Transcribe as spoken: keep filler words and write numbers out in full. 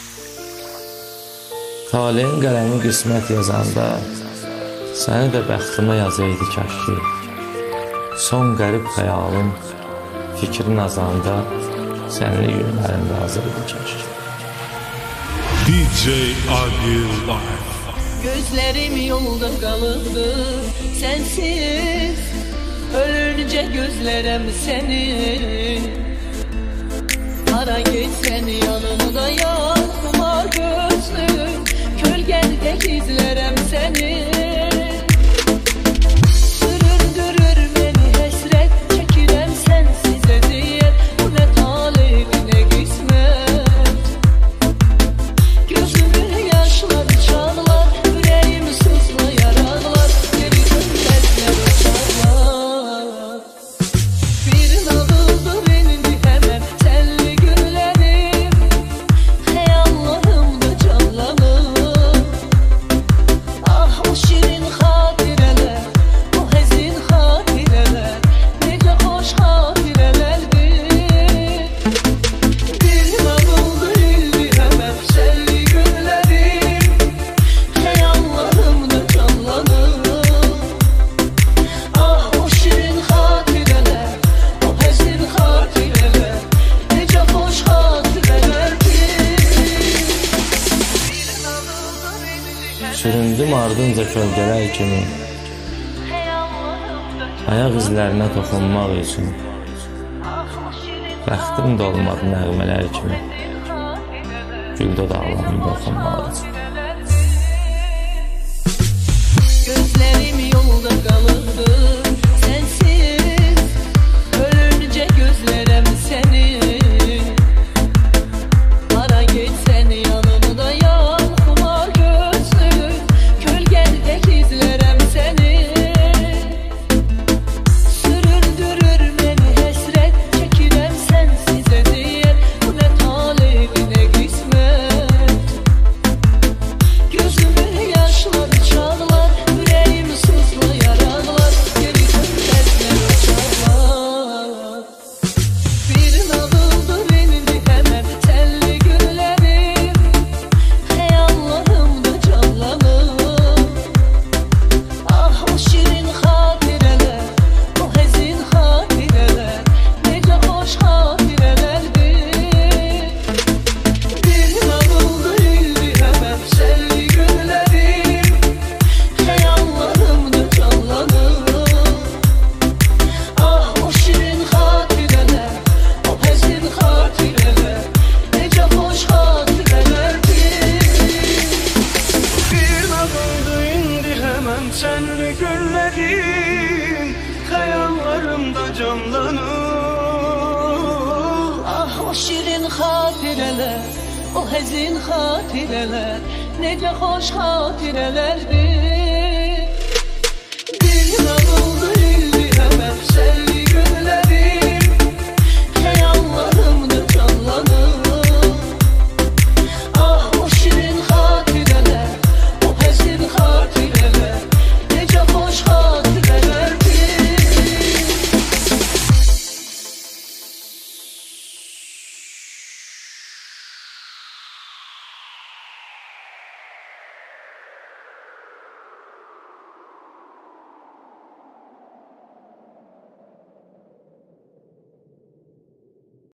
Taleyin qələmi qismət yazanda səni də bəxtimə yazaydı kaş ki. Son qərib xəyalım fikrin azanda sənli günlərində hazırdı kaş ki. D J Agil Life. Gözlerim yolda kalıbdı sensiz, ölünce gözlerim senin. Ara geçsen yanımda yanma gözlüm, gölgende gizlerim seni. Süründürür beni hasret, çekirem sensiz eziyet. Bu ne talih ne kısmet. Gözümün yaşları çağlar, yüreğim sızlayar ağlar. Geri dönmezler uçarlar. Bir nalıldır indi hemen telli güllerim. Hey Allah'ımda canlanır. Ah o şirin hatireler, o hezin hatireler, nece hoş hatirelerdir. Bir nalıldır indi hemen telli güllerim. Hey Allah'ımda canlanır. Ah o şirin hatireler, o hezin hatireler, nece hoş hatirelerdir. Süründüm ardınca kölgələr kimi, Hey Allah'ımda ayaq izlərinə toxunmaq üçün. ah o şirin Bəxtim dolmadı nəğmələr kimi, hatireler. gül dodaqlarında oxunmaq üçün. Gözlerim yolda kalırdı sensiz, ölünce gözlerim senin. Ara geçsen yanımda yanma gözlüm, gölgende gizlerim seni. Süründürür beni hasret, çekirem sensiz eziyet. Bu ne talih ne kısmet. Gözümün yaşları çağlar, yüreğim sızlayar ağlar. Geri dönmezler uçarlar. Bir nalıldır indi hemen telli güllerim. Hey Allah'ımda canlanır. Ah o şirin hatireler, o hezin hatireler, nece hoş hatirelerdir. Bir nalıldır indi hemen telli güllerim. Hey Allah'ımda canlanır. Ah o şirin hatireler, o hezin hatireler, nece hoş hatirelerdir. Bir nalıldı indi hemen senli günlerim. Hayallarımda canlanır. Ah o şirin hatireler, o hezin hatireler, nece hoş hatirelerdir. Bir nalıldı indi hemen sen